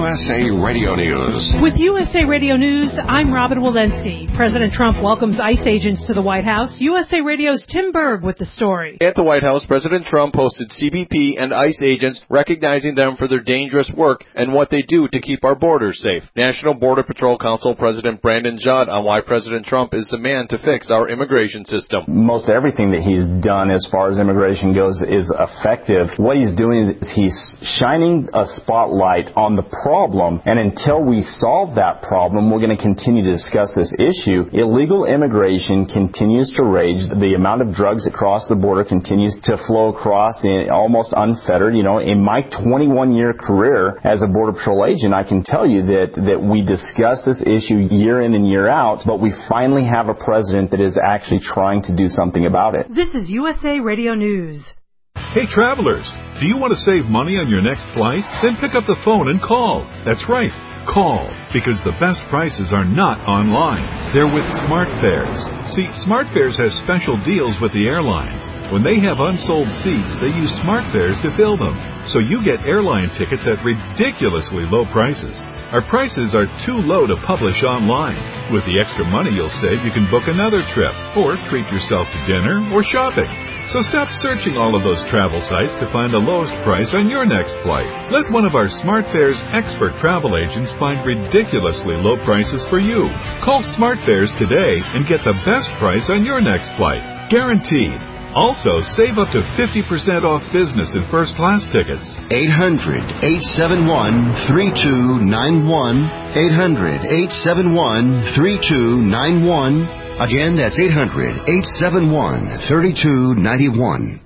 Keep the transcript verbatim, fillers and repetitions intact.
U S A Radio News. With U S A Radio News, I'm Robin Walensky. President Trump welcomes ICE agents to the White House. U S A Radio's Tim Berg with the story. At the White House, President Trump hosted C B P and ICE agents, recognizing them for their dangerous work and what they do to keep our borders safe. National Border Patrol Council President Brandon Judd on why President Trump is the man to fix our immigration system. Most everything that he's done as far as immigration goes is effective. What he's doing is he's shining a spotlight on the problem, and until we solve that problem, we're going to continue to discuss this issue. Illegal immigration continues to rage. The amount of drugs that cross the border continues to flow across in almost unfettered. You know, in my twenty-one year career as a Border Patrol agent, I can tell you that, that we discuss this issue year in and year out, but we finally have a president that is actually trying to do something about it. This is U S A Radio News. Hey travelers, do you want to save money on your next flight? Then pick up the phone and call. That's right, call, because the best prices are not online. They're with SmartFares. See, SmartFares has special deals with the airlines. When they have unsold seats, they use SmartFares to fill them. So you get airline tickets at ridiculously low prices. Our prices are too low to publish online. With the extra money you'll save, you can book another trip, or treat yourself to dinner or shopping. So stop searching all of those travel sites to find the lowest price on your next flight. Let one of our SmartFares expert travel agents find ridiculously low prices for you. Call SmartFares today and get the best price on your next flight. Guaranteed. Also, save up to fifty percent off business and first class tickets. eight hundred, eight seven one, three two nine one. eight hundred, eight seven one, three two nine one. Again, that's eight hundred, eight seven one, three two nine one.